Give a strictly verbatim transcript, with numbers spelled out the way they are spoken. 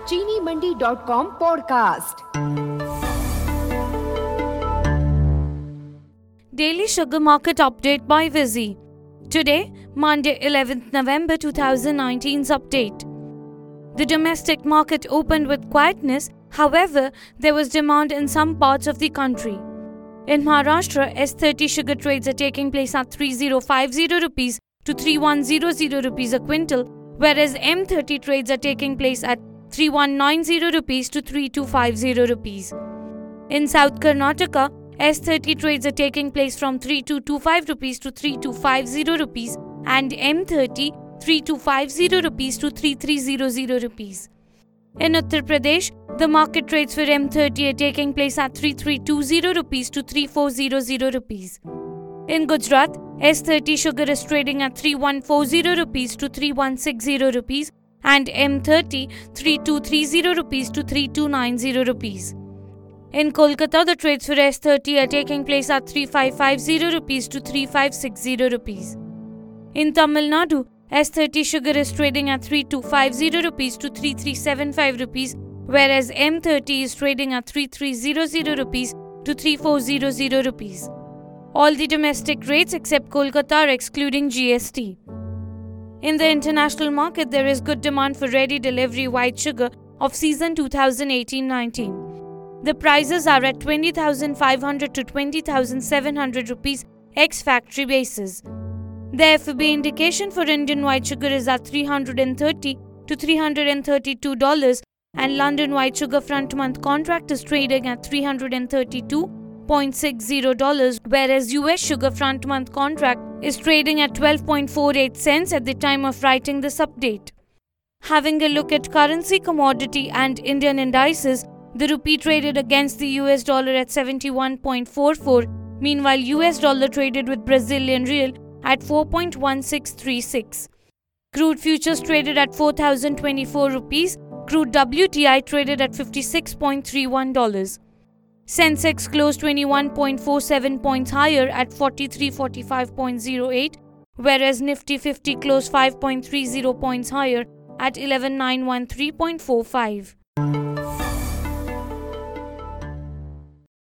चीनी Mandi dot com podcast. Daily Sugar Market Update by Vizzy. Today, Monday eleventh November twenty nineteen's update. The domestic market opened with quietness, however, there was demand in some parts of the country. In Maharashtra, S thirty sugar trades are taking place at three thousand fifty rupees to three thousand one hundred rupees a quintal, whereas M thirty trades are taking place at three thousand one hundred ninety rupees to three thousand two hundred fifty rupees. In South Karnataka, S thirty trades are taking place from three thousand two hundred twenty-five rupees to three thousand two hundred fifty rupees and M thirty three thousand two hundred fifty rupees to three thousand three hundred rupees. In Uttar Pradesh, the market trades for M thirty are taking place at three thousand three hundred twenty rupees to three thousand four hundred rupees. In Gujarat, S thirty sugar is trading at three thousand one hundred forty rupees to three thousand one hundred sixty rupees and M thirty three thousand two hundred thirty rupees to three thousand two hundred ninety rupees. In Kolkata, the trades for S thirty are taking place at three thousand five hundred fifty rupees to three thousand five hundred sixty rupees. In Tamil Nadu, S thirty sugar is trading at three thousand two hundred fifty rupees to three thousand three hundred seventy-five rupees, whereas M thirty is trading at three thousand three hundred rupees to three thousand four hundred rupees. All the domestic rates except Kolkata are excluding G S T. In the international market, there is good demand for ready delivery white sugar of season twenty eighteen nineteen. The prices are at twenty thousand five hundred to twenty thousand seven hundred rupees ex-factory basis. The F B indication for Indian white sugar is at three hundred thirty to three hundred thirty-two dollars and London white sugar front month contract is trading at three hundred thirty-two point six zero dollars, whereas U S sugar front month contract is trading at twelve point four eight cents at the time of writing this update. Having a look at currency, commodity and Indian indices, the rupee traded against the U S dollar at seventy-one point four four, meanwhile U S dollar traded with Brazilian real at four point one six three six. Crude futures traded at four thousand twenty-four rupees, crude W T I traded at fifty-six point three one dollars. Sensex closed twenty-one point four seven points higher at forty-three forty-five point zero eight, whereas Nifty fifty closed five point three zero points higher at eleven nine one three point four five.